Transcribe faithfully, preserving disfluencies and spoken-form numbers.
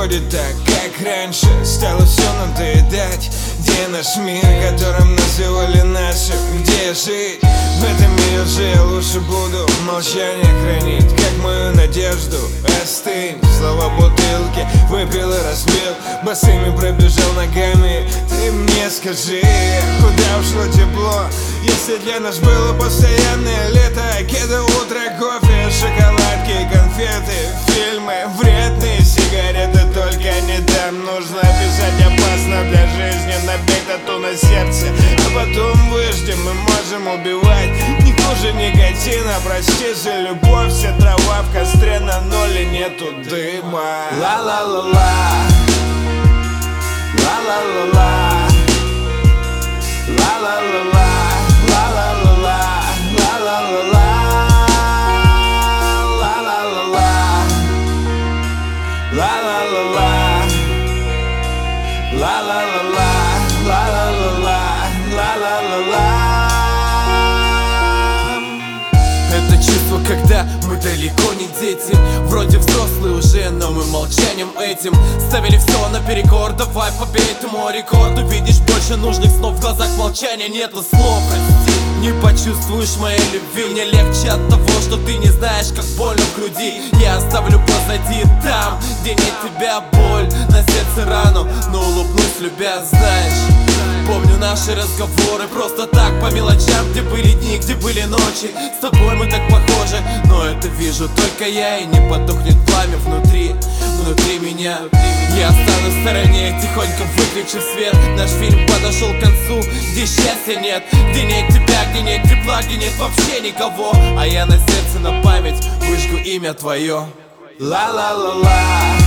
происходит так, как раньше. Стало все надоедать. Где наш мир, которым называли нашим? Где жить? В этом мире же я лучше буду молчание хранить, как мою надежду. Остынь, слова бутылки выпил и разбил, босыми пробежал ногами. Ты мне скажи, куда ушло тепло, если для нас было постоянное лето? Кеды, утро, кофе, шоколадки и конфеты, фильмы, вредные сигареты. Только не там, нужно писать опасно для жизни, набить тату на сердце, а потом выждем. Мы можем убивать, не хуже никотина. Прости за любовь, вся трава в костре на ноле, нету дыма. Ла-ла-ла-ла, ла-ла-ла-ла, ла-ла-ла-ла, ла-ла-ла-ла, ла-ла-ла-ла, ла-ла-ла-ла, ла-ла-ла-ла, ла-ла-ла-ла, ла-ла-ла-ла, ла-ла-ла-ла. Это чувство, когда мы далеко не дети, вроде взрослые уже, но мы молчанием этим ставили все наперекор. Давай побей этому рекорду. Видишь, больше нужных снов, в глазах молчания нету слов. Прости, не почувствуешь моей любви. Мне легче от того, что ты не знаешь, как больно в груди. Я оставлю позади там, где нет тебя, боль на сердце рану, но улыбнусь, любя, знаешь. Помню наши разговоры просто так, по мелочам, где были дни, где были ночи. С тобой мы так похожи, но это вижу только я, и не потухнет пламя внутри, внутри меня. Я останусь в стороне, тихонько выключив свет. Наш фильм подошел к концу, где счастья нет, где нет тебя, где нет тепла, где нет вообще никого. А я на сердце на память выжгу имя твое. Ла-ла-ла-ла,